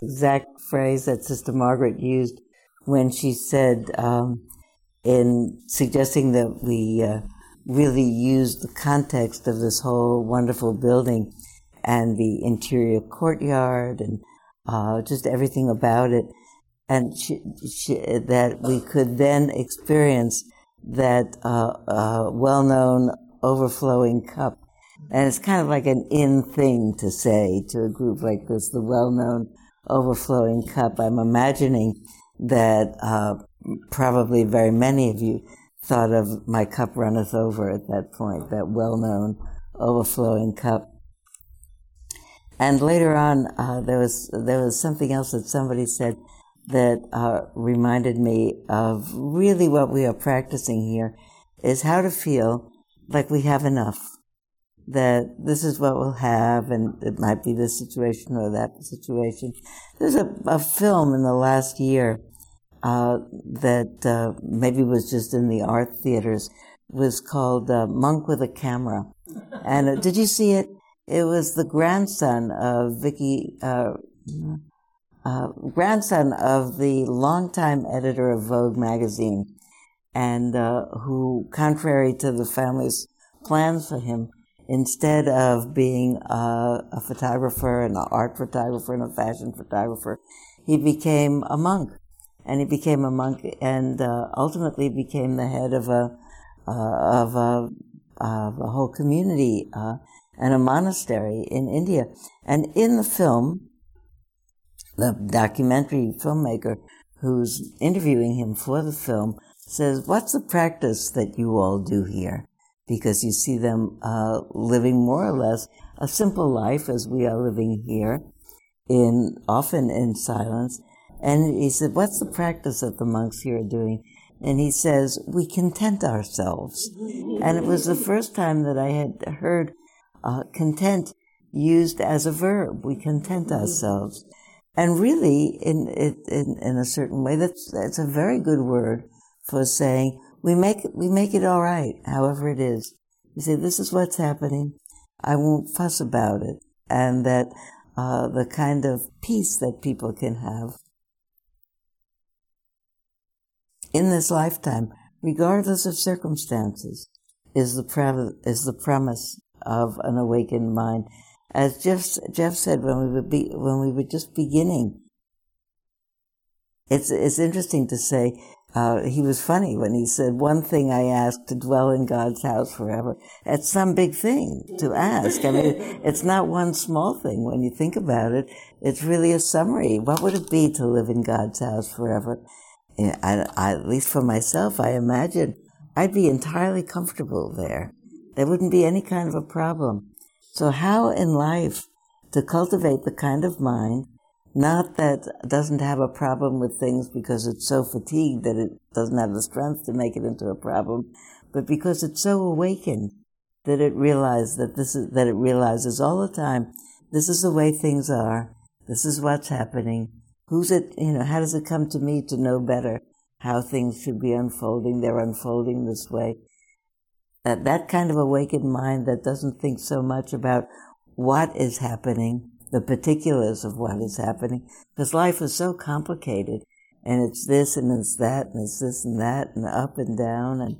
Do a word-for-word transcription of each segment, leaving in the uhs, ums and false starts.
exact phrase that Sister Margaret used when she said, um, in suggesting that we uh, really use the context of this whole wonderful building and the interior courtyard and uh, just everything about it, and she, she, that we could then experience that uh, uh, well-known overflowing cup. And it's kind of like an in thing to say to a group like this, the well-known overflowing cup. I'm imagining that uh, probably very many of you thought of My Cup Runneth Over at that point, that well-known overflowing cup. And later on, uh, there was there was something else that somebody said that uh, reminded me of really what we are practicing here, is how to feel like we have enough, that this is what we'll have, and it might be this situation or that situation. There's a, a film in the last year uh, that uh, maybe was just in the art theaters, was called uh, Monk with a Camera. And uh, did you see it? It was the grandson of Vicky, uh, uh, grandson of the longtime editor of Vogue magazine, and uh, who, contrary to the family's plans for him, instead of being uh, a photographer, and an art photographer, and a fashion photographer, he became a monk. And he became a monk, and uh, ultimately became the head of a uh, of a, of a whole community uh, and a monastery in India. And in the film, the documentary filmmaker who's interviewing him for the film says, "What's the practice that you all do here?" Because you see them uh, living more or less a simple life as we are living here, in often in silence. And he said, "What's the practice that the monks here are doing?" And he says, "We content ourselves." And it was the first time that I had heard uh, content used as a verb. We content ourselves. And really, in, in, in a certain way, that's, that's a very good word for saying, We make it, we make it all right, however it is. You say, this is what's happening. I won't fuss about it. And that uh, the kind of peace that people can have in this lifetime, regardless of circumstances, is the pre- is the premise of an awakened mind. As Jeff, Jeff said when we were be, when we were just beginning, it's it's interesting to say. Uh, he was funny when he said, "One thing I ask, to dwell in God's house forever." It's some big thing to ask. I mean, it's not one small thing when you think about it. It's really a summary. What would it be to live in God's house forever? I, I, at least for myself, I imagine I'd be entirely comfortable there. There wouldn't be any kind of a problem. So how in life to cultivate the kind of mind, not that doesn't have a problem with things because it's so fatigued that it doesn't have the strength to make it into a problem, but because it's so awakened that it realizes that this is, that it realizes all the time, this is the way things are, this is what's happening. Who's it, you know, how does it come to me to know better how things should be unfolding? They're unfolding this way. That, that kind of awakened mind that doesn't think so much about what is happening, the particulars of what is happening, because life is so complicated, and it's this and it's that and it's this and that and up and down, and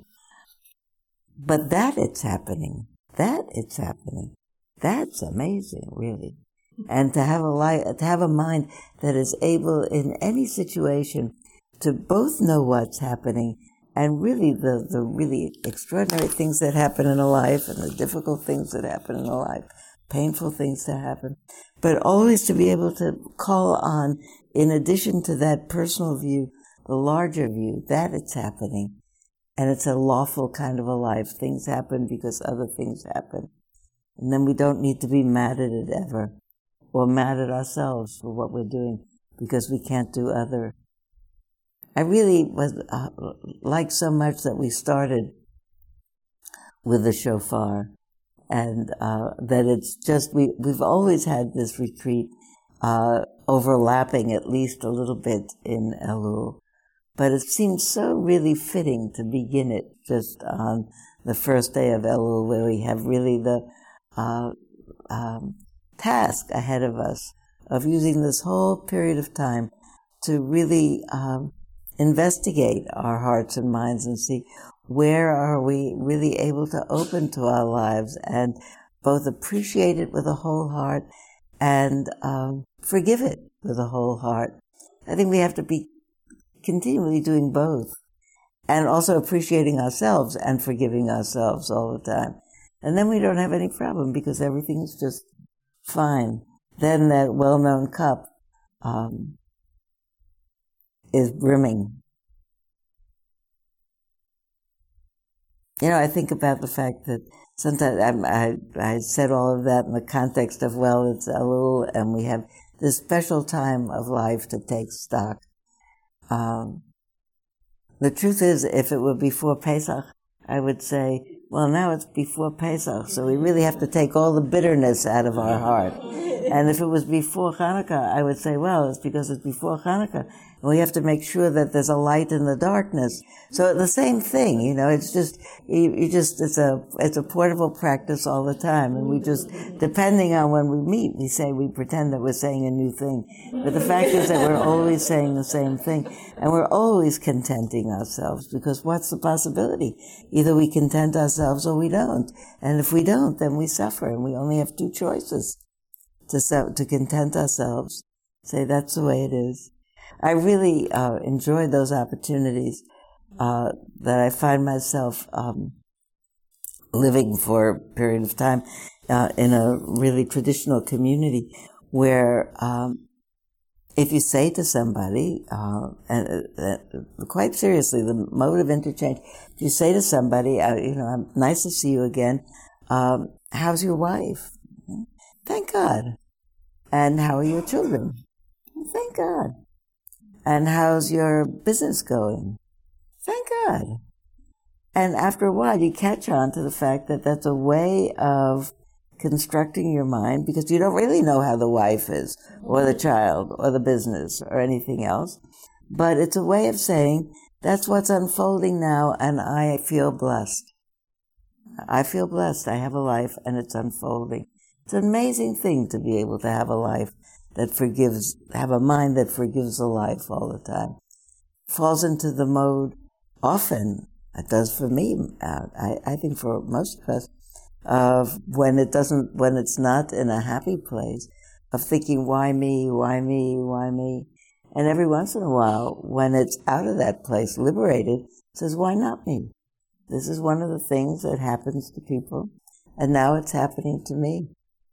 but that it's happening, that it's happening, that's amazing, really. And to have a life, to have a mind that is able in any situation to both know what's happening and really the, the really extraordinary things that happen in a life and the difficult things that happen in a life, painful things that happen, but always to be able to call on, in addition to that personal view, the larger view, that it's happening. And it's a lawful kind of a life. Things happen because other things happen. And then we don't need to be mad at it ever, or mad at ourselves for what we're doing because we can't do other. I really was uh, like so much that we started with the shofar, and uh, that it's just, we, we've always had this retreat uh, overlapping at least a little bit in Elul. But it seems so really fitting to begin it just on the first day of Elul, where we have really the uh, um, task ahead of us of using this whole period of time to really um, investigate our hearts and minds and see where are we really able to open to our lives and both appreciate it with a whole heart and um, forgive it with a whole heart. I think we have to be continually doing both, and also appreciating ourselves and forgiving ourselves all the time. And then we don't have any problem because everything is just fine. Then that well-known cup um, is brimming. You know, I think about the fact that sometimes I, I, I said all of that in the context of, well, it's Elul, and we have this special time of life to take stock. Um, the truth is, if it were before Pesach, I would say, well, now it's before Pesach, so we really have to take all the bitterness out of our heart. And if it was before Hanukkah, I would say, well, it's because it's before Hanukkah. And we have to make sure that there's a light in the darkness. So the same thing, you know, it's just, you, you just, it's a, it's a portable practice all the time. And we just, depending on when we meet, we say, we pretend that we're saying a new thing. But the fact is that we're always saying the same thing. And we're always contenting ourselves, because what's the possibility? Either we content ourselves or we don't. And if we don't, then we suffer, and we only have two choices. To, to content ourselves, say that's the way it is. I really uh, enjoy those opportunities uh, that I find myself um, living for a period of time uh, in a really traditional community where um, if you say to somebody, uh, and uh, quite seriously, the mode of interchange, if you say to somebody, uh, you know, I'm nice to see you again, um, how's your wife? Thank God. And how are your children? Thank God. And how's your business going? Thank God. And after a while, you catch on to the fact that that's a way of constructing your mind, because you don't really know how the wife is, or the child, or the business, or anything else. But it's a way of saying, that's what's unfolding now, and I feel blessed. I feel blessed. I have a life, and it's unfolding. It's an amazing thing to be able to have a life that forgives, have a mind that forgives a life all the time. Falls into the mode, often, it does for me, uh, I, I think for most of us, of when it doesn't, when it's not in a happy place, of thinking, why me, why me, why me? And every once in a while, when it's out of that place, liberated, it says, why not me? This is one of the things that happens to people, and now it's happening to me.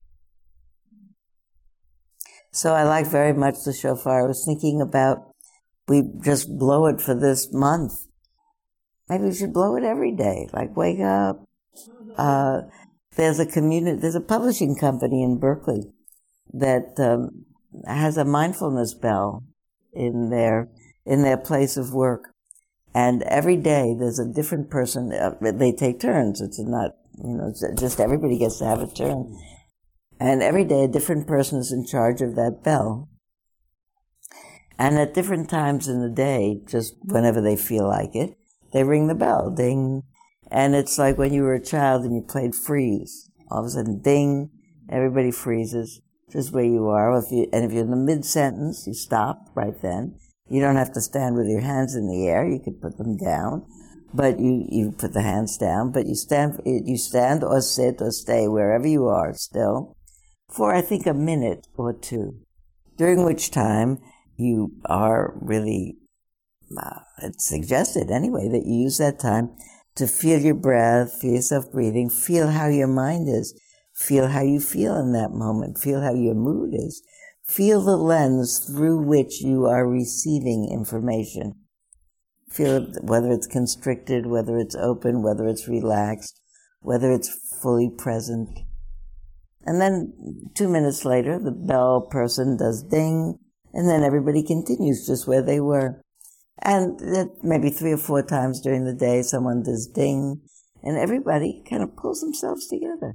So I like very much the shofar. I was thinking about, we just blow it for this month. Maybe we should blow it every day, like wake up. Uh, there's a community, there's a publishing company in Berkeley that um, has a mindfulness bell in their, in their place of work. And every day there's a different person, uh, they take turns. It's not, you know, it's just everybody gets to have a turn. And every day a different person is in charge of that bell. And at different times in the day, just whenever they feel like it, they ring the bell, ding. And it's like when you were a child and you played freeze. All of a sudden, ding, everybody freezes, just where you are. If you, and if you're in the mid-sentence, you stop right then. You don't have to stand with your hands in the air. You could put them down. But you, you put the hands down, but you stand, you stand or sit or stay wherever you are still, for I think a minute or two, during which time you are really, uh, it's suggested anyway, that you use that time to feel your breath, feel yourself breathing, feel how your mind is, feel how you feel in that moment, feel how your mood is, feel the lens through which you are receiving information. Feel whether it's constricted, whether it's open, whether it's relaxed, whether it's fully present. And then two minutes later, the bell person does ding, and then everybody continues just where they were. And maybe three or four times during the day, someone does ding, and everybody kind of pulls themselves together.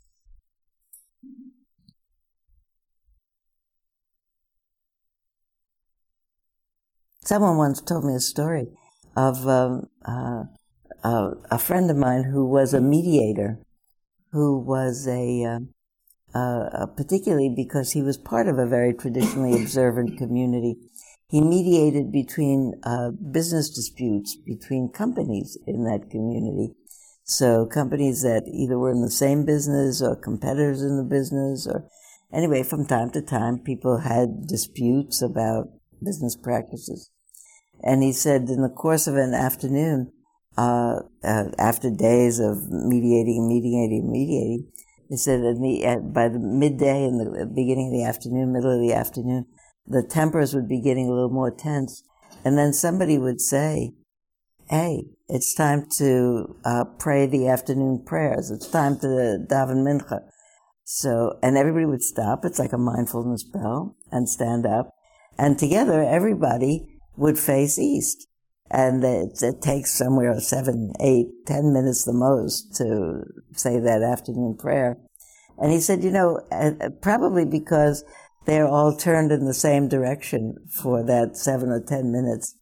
Someone once told me a story of um, uh, uh, a friend of mine who was a mediator, who was a uh, uh, particularly because he was part of a very traditionally observant community. He mediated between uh, business disputes between companies in that community. So companies that either were in the same business or competitors in the business, or anyway, from time to time, people had disputes about business practices. And he said in the course of an afternoon, uh, uh, after days of mediating, mediating, mediating, he said in the, uh, by the midday and the beginning of the afternoon, middle of the afternoon, the tempers would be getting a little more tense. And then somebody would say, hey, it's time to uh, pray the afternoon prayers. It's time to daven mincha. So, and everybody would stop. It's like a mindfulness bell, and stand up. And together, everybody would face east. And it, it takes somewhere seven, eight, ten minutes the most to say that afternoon prayer. And he said, you know, uh, probably because they're all turned in the same direction for that seven or ten minutes.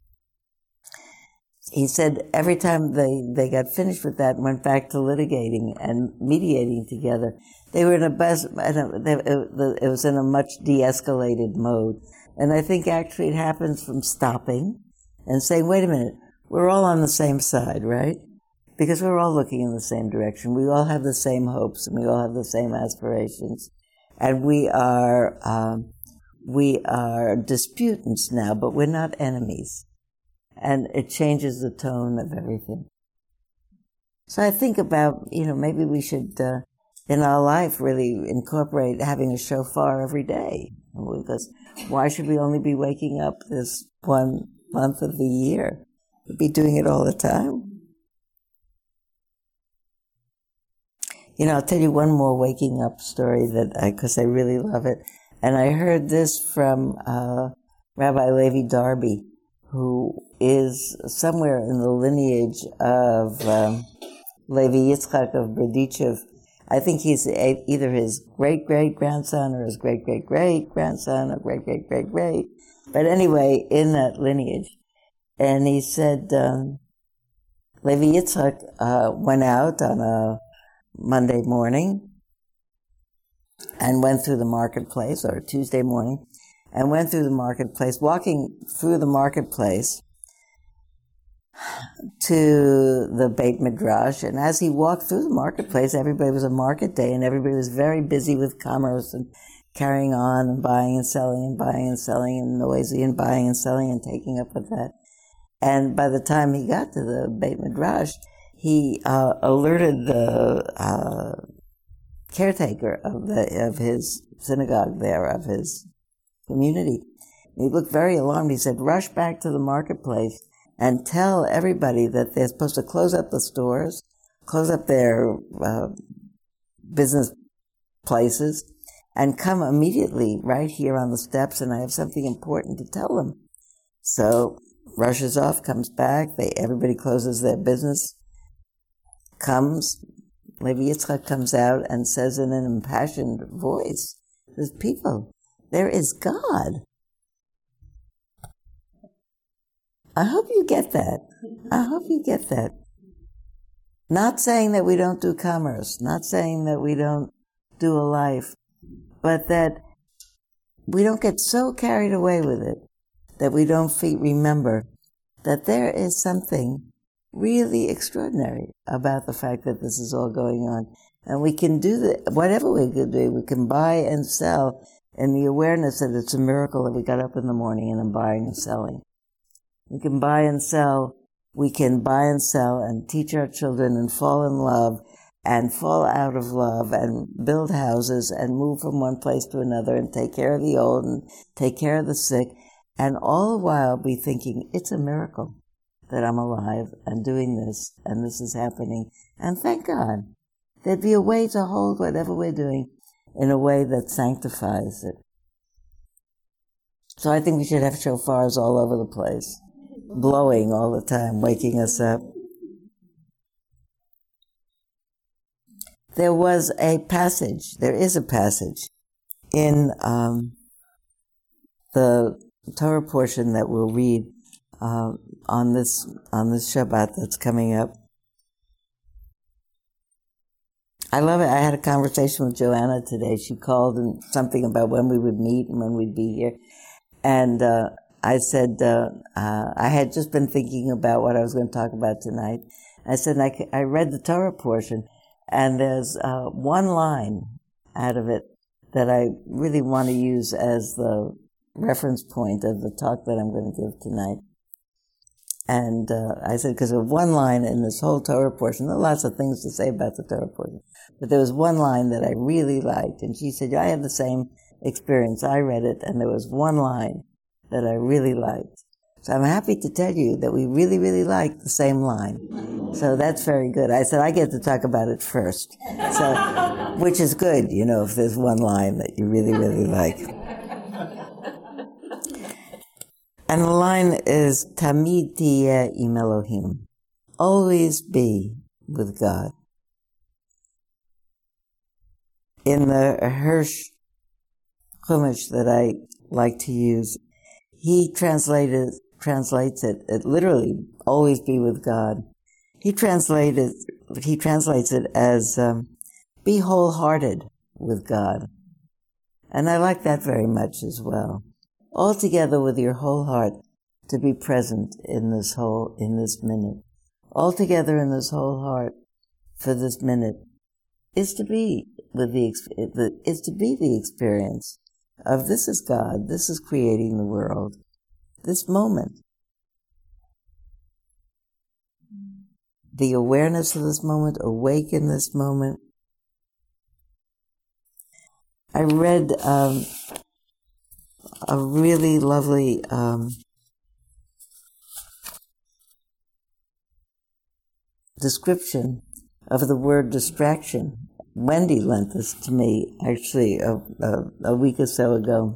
He said every time they, they got finished with that and went back to litigating and mediating together, they were in a best, it was in a much de-escalated mode. And I think actually it happens from stopping and saying, wait a minute, we're all on the same side, right? Because we're all looking in the same direction. We all have the same hopes and we all have the same aspirations. And we are, um, we are disputants now, but we're not enemies. And it changes the tone of everything. So I think about, you know, maybe we should, uh, in our life, really incorporate having a shofar every day. Because why should we only be waking up this one month of the year? We'd be doing it all the time. You know, I'll tell you one more waking up story that I, because I really love it. And I heard this from uh, Rabbi Levi Darby, who is somewhere in the lineage of um, Levi Yitzchak of Berdichev. I think he's a, either his great-great-grandson or his great-great-great-grandson or great-great-great-great. But anyway, in that lineage. And he said um, Levi Yitzchak uh, went out on a Monday morning and went through the marketplace, or Tuesday morning, and went through the marketplace, walking through the marketplace to the Beit Midrash. And as he walked through the marketplace, everybody was a market day, and everybody was very busy with commerce and carrying on and buying and selling and buying and selling and noisy and buying and selling and taking up with that. And by the time he got to the Beit Midrash, he uh, alerted the uh, caretaker of the of his synagogue there, of his community. He looked very alarmed. He said, rush back to the marketplace and tell everybody that they're supposed to close up the stores, close up their uh, business places, and come immediately right here on the steps, and I have something important to tell them. So rushes off, comes back, they everybody closes their business, comes, Levi Yitzchak comes out and says in an impassioned voice, says, people, there is God. I hope you get that. I hope you get that. Not saying that we don't do commerce, not saying that we don't do a life, but that we don't get so carried away with it that we don't remember that there is something really extraordinary about the fact that this is all going on. And we can do the, whatever we can do, we can buy and sell in the awareness that it's a miracle that we got up in the morning and I'm buying and selling. We can buy and sell, we can buy and sell and teach our children and fall in love and fall out of love and build houses and move from one place to another and take care of the old and take care of the sick, and all the while be thinking, it's a miracle that I'm alive and doing this and this is happening. And thank God, there'd be a way to hold whatever we're doing in a way that sanctifies it. So I think we should have shofars all over the place, blowing all the time, waking us up. There was a passage, there is a passage in um, the Torah portion that we'll read uh, on this on this Shabbat that's coming up. I love it. I had a conversation with Joanna today. She called and something about when we would meet and when we'd be here. And uh, I said, uh, uh, I had just been thinking about what I was going to talk about tonight. I said, I, I read the Torah portion, and there's uh, one line out of it that I really want to use as the reference point of the talk that I'm going to give tonight. And uh, I said, because of one line in this whole Torah portion, there are lots of things to say about the Torah portion, but there was one line that I really liked, and she said, yeah, I had the same experience. I read it, and there was one line that I really liked. So I'm happy to tell you that we really, really liked the same line. So that's very good. I said, I get to talk about it first. So, which is good, you know, if there's one line that you really, really like. And the line is, Tamid tiyeh im Elohim. Always be with God. In the Hirsch Chumash that I like to use, he translated translates it, it literally, always be with God. He translated he translates it as um, be wholehearted with God. And I like that very much as well. Altogether with your whole heart to be present in this whole, in this minute. Altogether in this whole heart for this minute is to be with the, is to be the experience of this is God, this is creating the world, this moment. The awareness of this moment, awake in this moment. I read um, a really lovely um, description of the word distraction. Wendy lent this to me, actually, a, a, a week or so ago.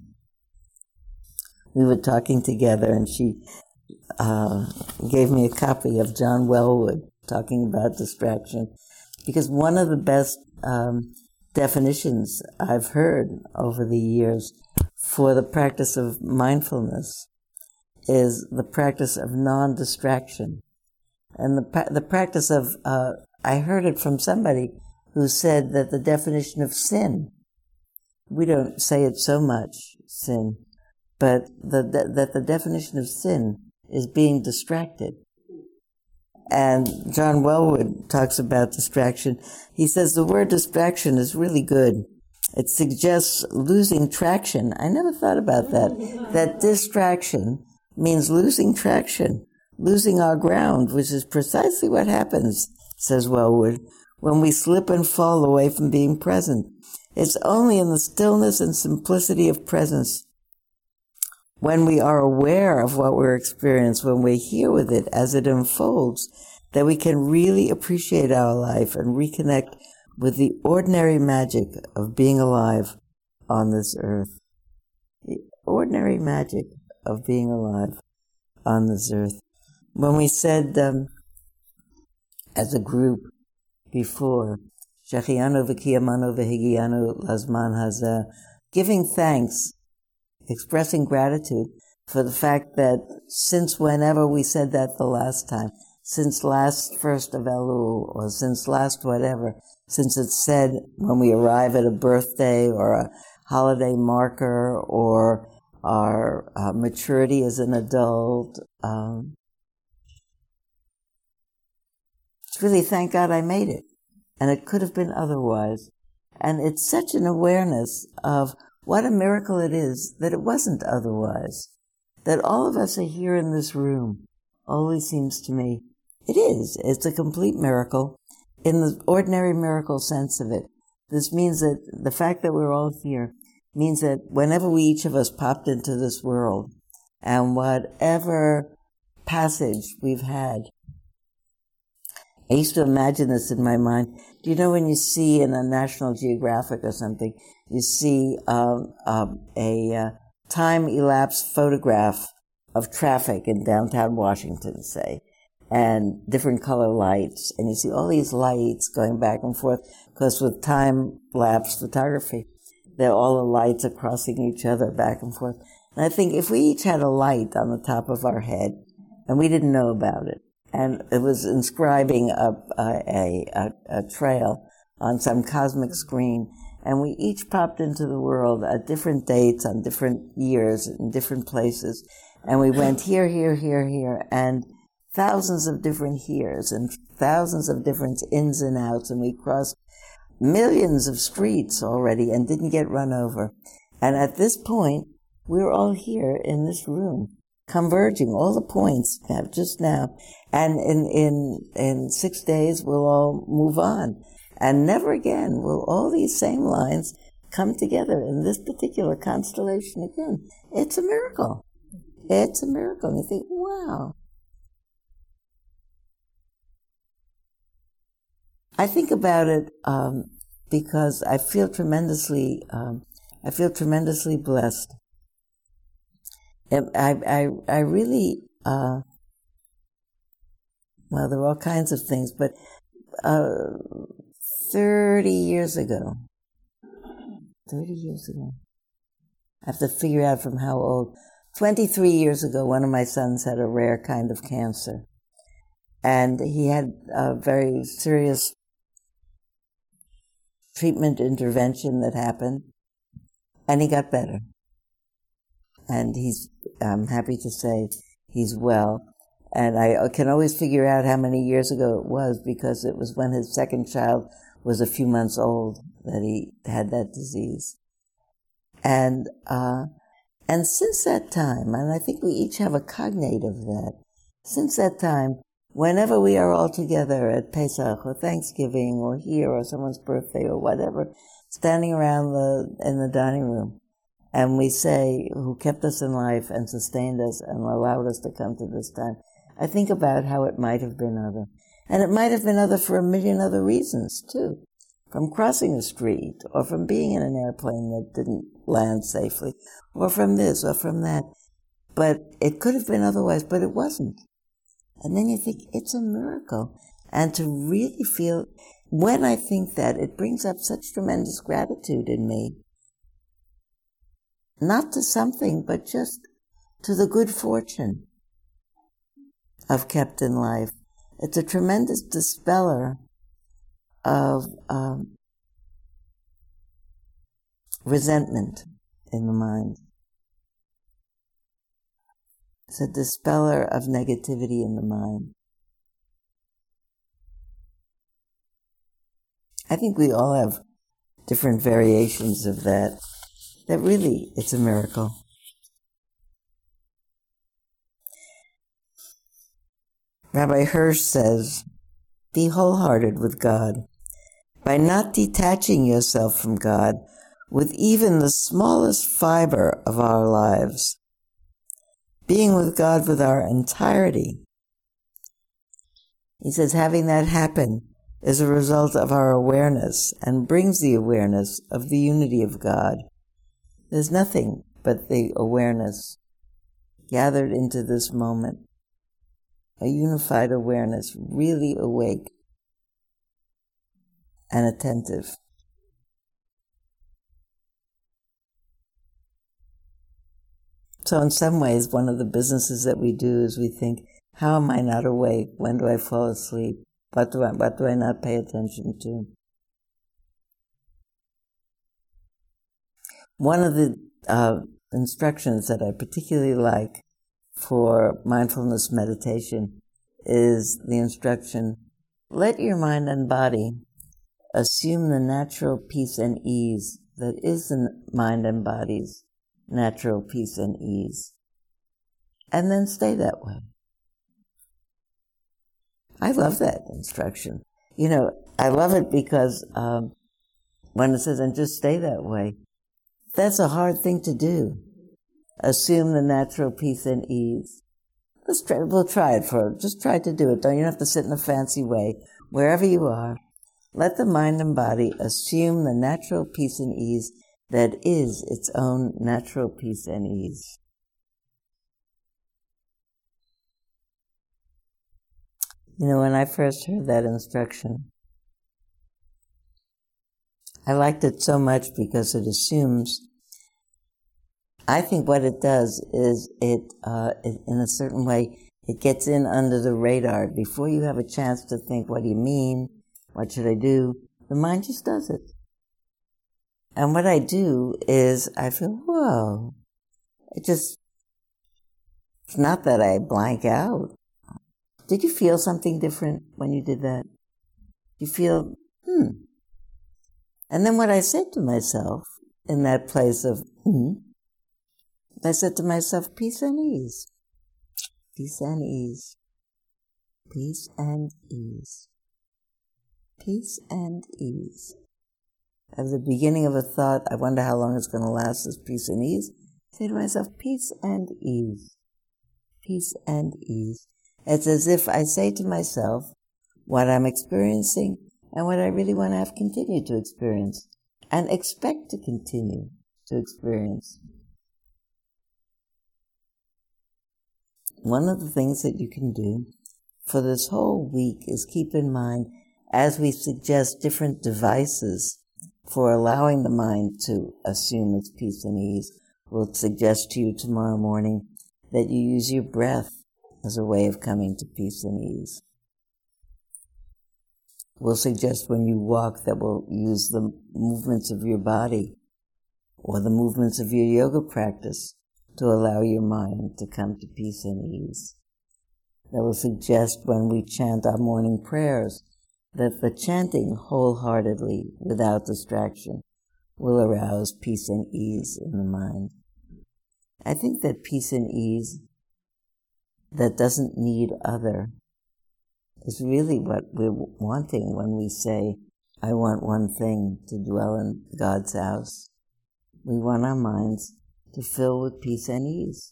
We were talking together, and she uh, gave me a copy of John Wellwood talking about distraction, because one of the best um, definitions I've heard over the years for the practice of mindfulness is the practice of non-distraction. And the the practice of, uh, I heard it from somebody who said that the definition of sin, we don't say it so much, sin, but the, the, that the definition of sin is being distracted. And John Wellwood talks about distraction. He says the word distraction is really good. It suggests losing traction. I never thought about that. That distraction means losing traction, losing our ground, which is precisely what happens, says Wellwood, when we slip and fall away from being present. It's only in the stillness and simplicity of presence, when we are aware of what we're experiencing, when we're here with it as it unfolds, that we can really appreciate our life and reconnect with the ordinary magic of being alive on this earth. The ordinary magic of being alive on this earth. When we said, um, as a group before, Shechianu v'kiyamanu v'higianu lazman hazeh, giving thanks, expressing gratitude for the fact that since whenever we said that the last time, since last first of Elul, or since last whatever, since it's said when we arrive at a birthday or a holiday marker or our uh, maturity as an adult, um, it's really thank God I made it. And it could have been otherwise. And it's such an awareness of what a miracle it is that it wasn't otherwise. That all of us are here in this room always seems to me, it is. It's a complete miracle in the ordinary miracle sense of it. This means that the fact that we're all here means that whenever we, each of us, popped into this world, and whatever passage we've had, I used to imagine this in my mind. Do you know when you see in a National Geographic or something, you see um, um, a uh, time-elapsed photograph of traffic in downtown Washington, say, and different color lights, and you see all these lights going back and forth, because with time-lapse photography, they're all the lights are crossing each other back and forth. And I think if we each had a light on the top of our head, and we didn't know about it, and it was inscribing a, a, a, a trail on some cosmic screen, and we each popped into the world at different dates, on different years, in different places, and we went here, here, here, here, and thousands of different heres, and thousands of different ins and outs, and we crossed millions of streets already and didn't get run over. And at this point, we're all here in this room, converging, all the points have just now. And in, in, in six days, we'll all move on. And never again will all these same lines come together in this particular constellation again. It's a miracle. It's a miracle. And you think, wow. I think about it um, because I feel tremendously, um, I feel tremendously blessed. I, I, I really, uh, well, there are all kinds of things, but uh, thirty years ago, thirty years ago, I have to figure out from how old. twenty-three years ago, one of my sons had a rare kind of cancer, and he had a very serious treatment intervention that happened, and he got better. And he's, I'm happy to say, he's well. And I can always figure out how many years ago it was, because it was when his second child was a few months old that he had that disease. And, uh, and since that time, and I think we each have a cognate of that, since that time, whenever we are all together at Pesach or Thanksgiving or here or someone's birthday or whatever, standing around the in the dining room, and we say, who kept us in life and sustained us and allowed us to come to this time, I think about how it might have been other. And it might have been other for a million other reasons, too. From crossing a street, or from being in an airplane that didn't land safely, or from this, or from that. But it could have been otherwise, but it wasn't. And then you think, it's a miracle. And to really feel, when I think that, it brings up such tremendous gratitude in me. Not to something, but just to the good fortune of kept in life. It's a tremendous dispeller of um, resentment in the mind. It's a dispeller of negativity in the mind. I think we all have different variations of that. That really, it's a miracle. Rabbi Hirsch says, be wholehearted with God. By not detaching yourself from God with even the smallest fiber of our lives. Being with God with our entirety. He says having that happen is a result of our awareness and brings the awareness of the unity of God. There's nothing but the awareness gathered into this moment. A unified awareness, really awake and attentive. So in some ways, one of the businesses that we do is we think, how am I not awake? When do I fall asleep? What do I, what do I not pay attention to? One of the uh, instructions that I particularly like for mindfulness meditation is the instruction, let your mind and body assume the natural peace and ease that is the mind and body's natural peace and ease, and then stay that way. I love that instruction. You know, I love it because um, when it says, and just stay that way, that's a hard thing to do. Assume the natural peace and ease. Let's try, we'll try it for, just try to do it. Don't you have to sit in a fancy way. Wherever you are, let the mind and body assume the natural peace and ease that is its own natural peace and ease. You know, when I first heard that instruction, I liked it so much because it assumes, I think what it does is it, uh, it, in a certain way, it gets in under the radar before you have a chance to think, what do you mean? What should I do? The mind just does it. And what I do is I feel, whoa, it just, it's not that I blank out. Did you feel something different when you did that? You feel, hmm. And then what I said to myself in that place of, hmm, I said to myself, peace and ease. Peace and ease. Peace and ease. Peace and ease. At the beginning of a thought, I wonder how long it's going to last, this peace and ease. I say to myself, peace and ease. Peace and ease. It's as if I say to myself what I'm experiencing and what I really want to have continue to experience and expect to continue to experience. One of the things that you can do for this whole week is keep in mind, as we suggest different devices for allowing the mind to assume its peace and ease, we'll suggest to you tomorrow morning that you use your breath as a way of coming to peace and ease. We'll suggest when you walk that we'll use the movements of your body or the movements of your yoga practice to allow your mind to come to peace and ease. That will suggest when we chant our morning prayers that the chanting wholeheartedly without distraction will arouse peace and ease in the mind. I think that peace and ease that doesn't need other is really what we're wanting when we say, I want one thing, to dwell in God's house. We want our minds to fill with peace and ease.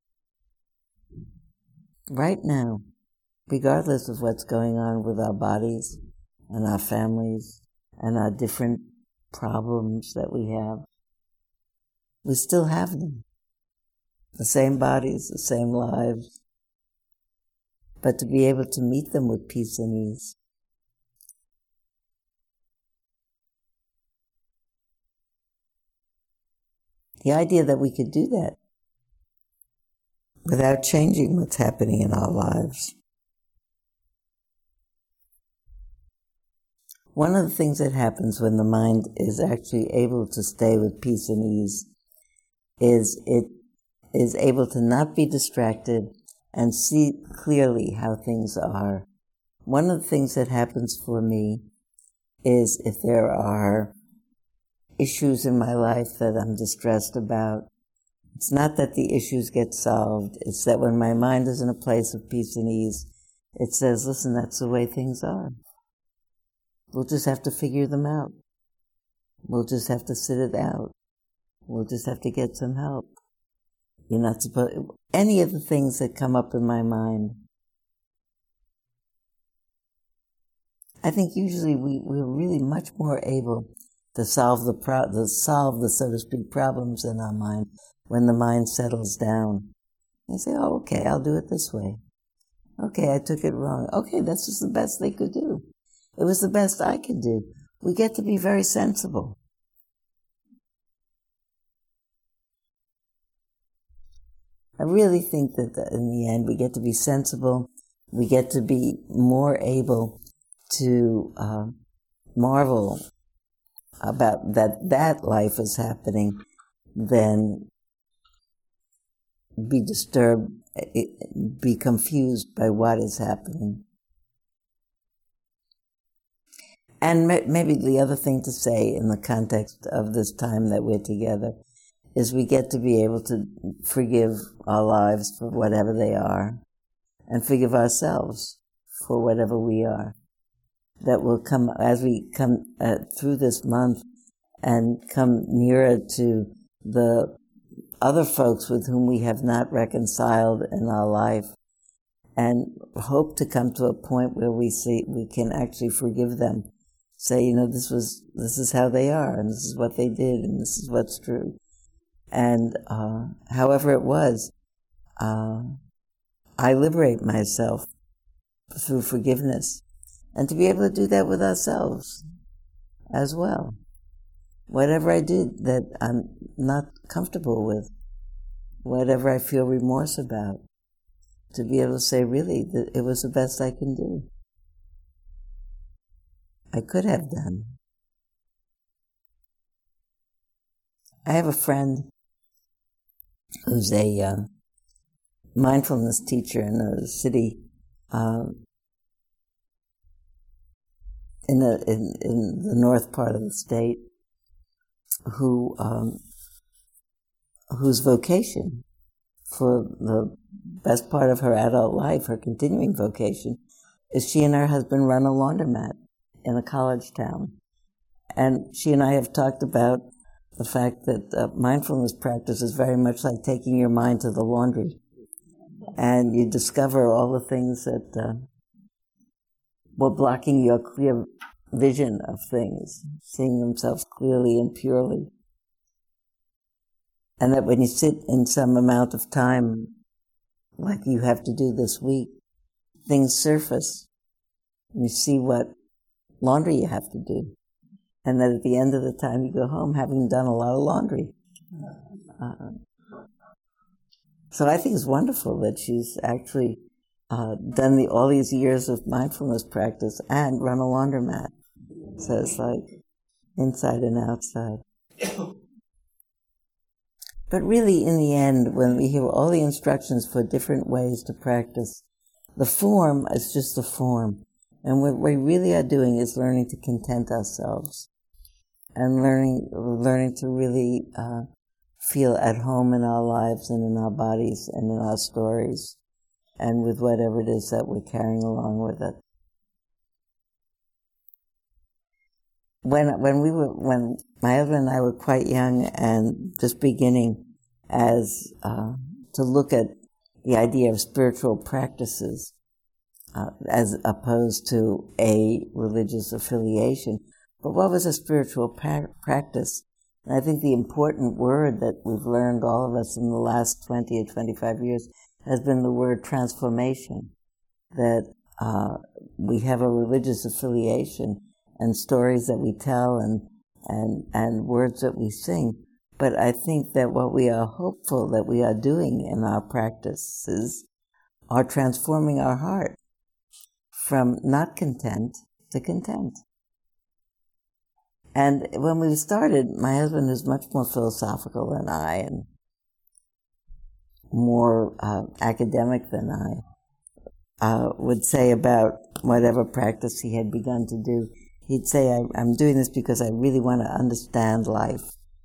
Right now, regardless of what's going on with our bodies and our families and our different problems that we have, we still have them. The same bodies, the same lives, but to be able to meet them with peace and ease. The idea that we could do that without changing what's happening in our lives. One of the things that happens when the mind is actually able to stay with peace and ease is it is able to not be distracted and see clearly how things are. One of the things that happens for me is if there are issues in my life that I'm distressed about, it's not that the issues get solved, it's that when my mind is in a place of peace and ease, it says, listen, that's the way things are. We'll just have to figure them out. We'll just have to sit it out. We'll just have to get some help. You're not supposed, any of the things that come up in my mind. I think usually we, we're really much more able to solve the pro, to solve the, so to speak, problems in our mind when the mind settles down. You say, oh, okay, I'll do it this way. Okay, I took it wrong. Okay, that's just the best they could do. It was the best I could do. We get to be very sensible. I really think that in the end we get to be sensible. We get to be more able to uh, marvel about that that life is happening than be disturbed, be confused by what is happening. And maybe the other thing to say in the context of this time that we're together is we get to be able to forgive our lives for whatever they are and forgive ourselves for whatever we are. That will come as we come uh, through this month and come nearer to the other folks with whom we have not reconciled in our life, and hope to come to a point where we see we can actually forgive them. Say, you know, this was this is how they are, and this is what they did, and this is what's true. And uh, however it was, uh, I liberate myself through forgiveness. And to be able to do that with ourselves as well. Whatever I did that I'm not comfortable with, whatever I feel remorse about, to be able to say, really, that it was the best I can do. I could have done. I have a friend who's a uh, mindfulness teacher in a city uh, in, a, in in the north part of the state, who um, whose vocation for the best part of her adult life, her continuing vocation, is she and her husband run a laundromat in a college town. And she and I have talked about the fact that uh, mindfulness practice is very much like taking your mind to the laundry. And you discover all the things that uh, were blocking your clear vision of things, seeing themselves clearly and purely. And that when you sit in some amount of time, like you have to do this week, things surface. You see what laundry you have to do. And that at the end of the time you go home having done a lot of laundry. Uh, so I think it's wonderful that she's actually uh, done the, all these years of mindfulness practice and run a laundromat. So it's like inside and outside. But really, in the end, when we hear all the instructions for different ways to practice, the form is just the form. And what we really are doing is learning to content ourselves and learning learning to really uh, feel at home in our lives and in our bodies and in our stories and with whatever it is that we're carrying along with it. When when we were when my husband and I were quite young and just beginning as uh, to look at the idea of spiritual practices uh, as opposed to a religious affiliation, but what was a spiritual pra- practice? And I think the important word that we've learned, all of us, in the last twenty or twenty-five years has been the word transformation. That uh, we have a religious affiliation and stories that we tell and, and, and words that we sing. But I think that what we are hopeful that we are doing in our practices are transforming our heart from not content to content. And when we started, my husband is much more philosophical than I and more uh, academic than I, uh, would say about whatever practice he had begun to do. He'd say, I, I'm doing this because I really want to understand life.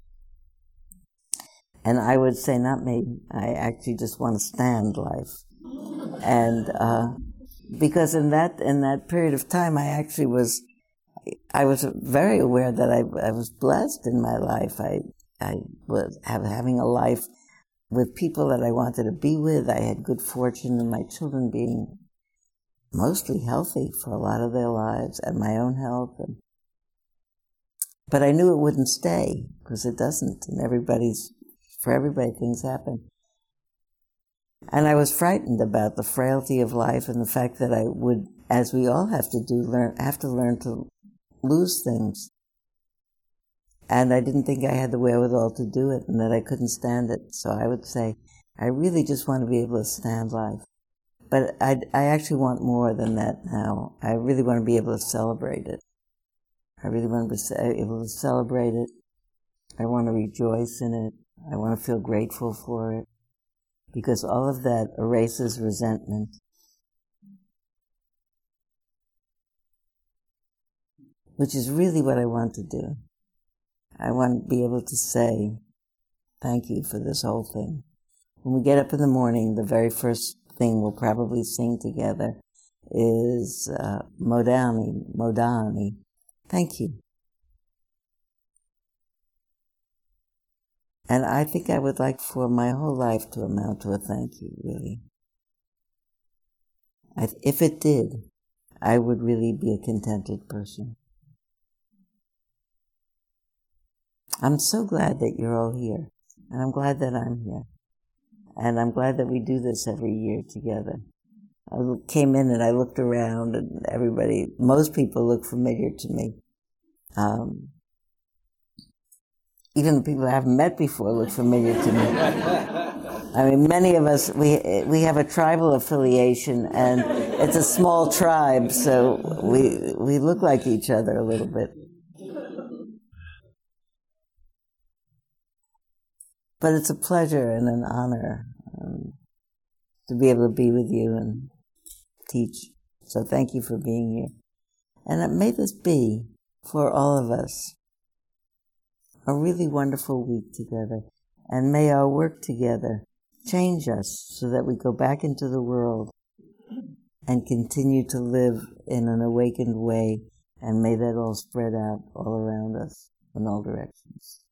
And I would say, not me. I actually just want to stand life. And uh, because in that in that period of time, I actually was, I was very aware that I, I was blessed in my life. I I was have, having a life with people that I wanted to be with. I had good fortune in my children being mostly healthy for a lot of their lives, and my own health. And, but I knew it wouldn't stay, because it doesn't, and everybody's, for everybody things happen. And I was frightened about the frailty of life and the fact that I would, as we all have to do, learn have to learn to lose things. And I didn't think I had the wherewithal to do it, and that I couldn't stand it. So I would say, I really just want to be able to stand life. But I, I actually want more than that now. I really want to be able to celebrate it. I really want to be able to celebrate it. I want to rejoice in it. I want to feel grateful for it. Because all of that erases resentment. Which is really what I want to do. I want to be able to say, thank you for this whole thing. When we get up in the morning, the very first thing we'll probably sing together is uh, Modani, Modani. Thank you. And I think I would like for my whole life to amount to a thank you, really. I, if it did, I would really be a contented person. I'm so glad that you're all here, and I'm glad that I'm here. And I'm glad that we do this every year together. I came in and I looked around, and everybody, most people look familiar to me. Um, even the people I haven't met before look familiar to me. I mean, many of us, we we have a tribal affiliation, and it's a small tribe, so we we look like each other a little bit. But it's a pleasure and an honor um, to be able to be with you and teach. So thank you for being here. And may this be, for all of us, a really wonderful week together. And may our work together change us so that we go back into the world and continue to live in an awakened way. And may that all spread out all around us in all directions.